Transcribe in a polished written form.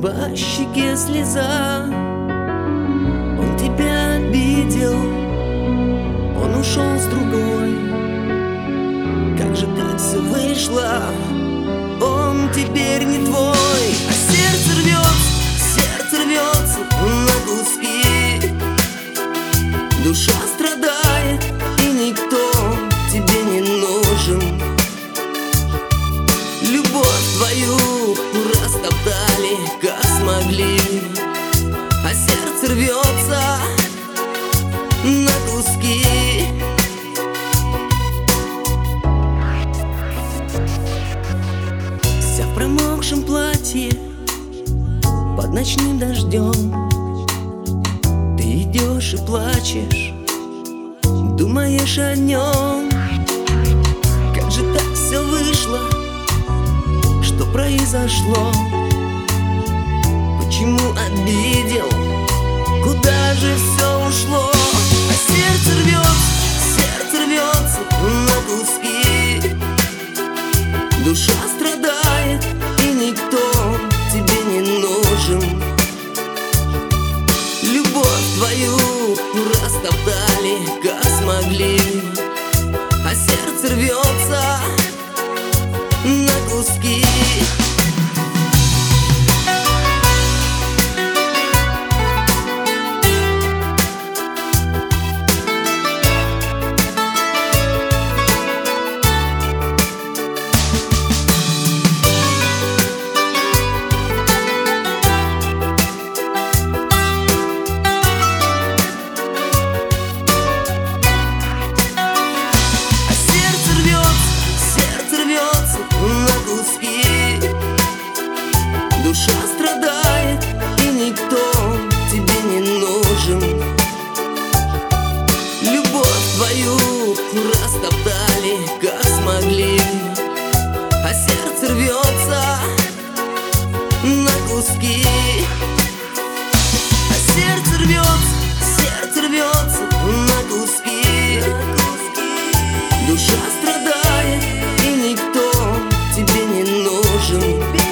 по щеке слеза. Он тебя обидел, он ушел с другой. Как же так все вышло, он теперь не твой. А сердце рвется на куски. Душа страдает, и никто тебе не нужен. Любовь твою растоптали, как смогли. А сердце рвется на куски. Вся в промокшем платье под ночным дождем. Ты идешь и плачешь, думаешь о нем. Как же так все вышло, что произошло? Почему обидел? Куда же все ушло? А сердце рвется на куски. Душа страдает, и никто тебе не нужен. Любовь твою растоптали, как смогли. А сердце рвется на куски. Душа страдает, и никто тебе не нужен. Любовь твою растоптали, как смогли. А сердце рвется на куски. А сердце рвется на куски. Душа страдает, и никто тебе не нужен.